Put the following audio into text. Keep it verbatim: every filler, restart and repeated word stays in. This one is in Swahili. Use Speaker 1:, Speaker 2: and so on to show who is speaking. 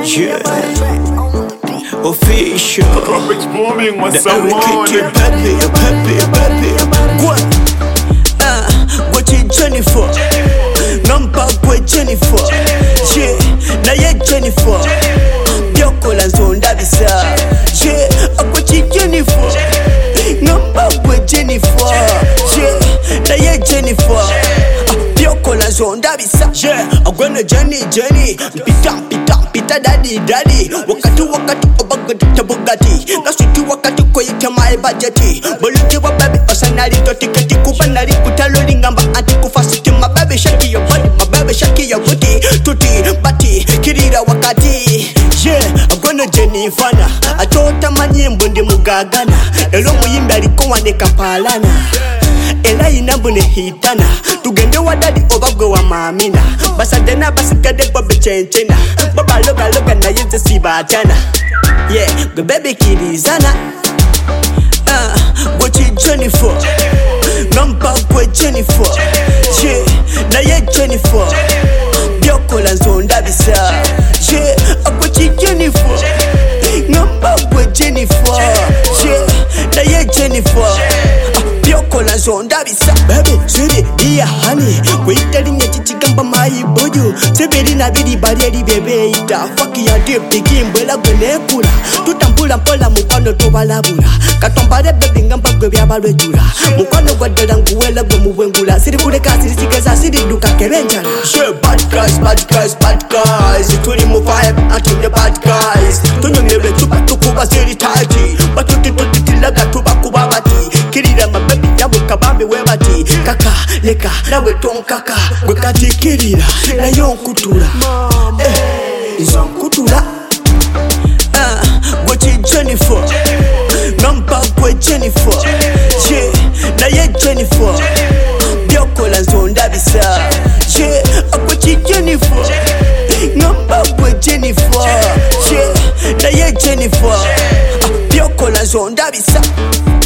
Speaker 1: Yeah. Official.
Speaker 2: It's booming, what's
Speaker 1: The
Speaker 2: up, man?
Speaker 1: Eric Pepe, Pepe, Pepe. What? Ah, what you Jennifer? Number what Jennifer? Yeah, na ye Jennifer. Bioko la zonda bisa. Yeah, what you Jennifer? Number what Jennifer? Yeah, na ye Jennifer. Bioko la zonda bisa. Yeah, agwana Jenny Jenny. Pita pita pita daddy daddy. Wakati wakati obagati tabugati. Nasuti wakati koyita my budgeti. Boluti wa baby osanali to tiketi kubanali kutalo lingamba anti kufasiti. My baby shake your body, my baby shake your booty. Tuti bati kirira wakati. Yeah, agwana Jenny fana. Achota manyimbo ndi mugagana. Elo muyimbi alikuwa ne kapalana. Ela inambune hitana. Tugende wadadi obagwe wa mamina. Basadena basikade kwa bechenchena. Baba loga loga na yeze sibatana. Yeah, the baby kirizana. Ah, uh, what you Jennifer? Number what Jennifer? Yeah, na ye Jennifer. Bioko la zonda bisa. Yeah, what you Jennifer? Number what Jennifer? Yeah, na ye Jennifer. Bioko la zonda bisa. Baby, sweetie, iya honey. Kuitali nyeti chikamba mai boju. Sebeli na bidi barieri bebe ita. Faki ya dip digimbo la gwene kura. Tutambula mpola mukano tobalabula. Katombare baby ngamba gwe byabalwe jula. Mukano gwadela nguwela gwe muwengula. Siri kuleka siri chikeza siri duka kerenjala. Yeah, bad guys, bad guys, bad guys. Tuli mu vibe until the bad guys. Tunyongere tuba tukuba siri taji. Batuti tuti laga tuba kubabati. Kirira mababy yabu kabambi webati. Kaka leka nawe tonkaka. Gwe kati kirira na yonkutura. Eh, izonkutula. Ah, what you Jennifer? Number what Jennifer? Yeah, na ye Jennifer. Bioko la zonda bisa. Yeah, what you Jennifer? Number what Jennifer? Yeah, na ye Jennifer. Bioko la zonda bisa.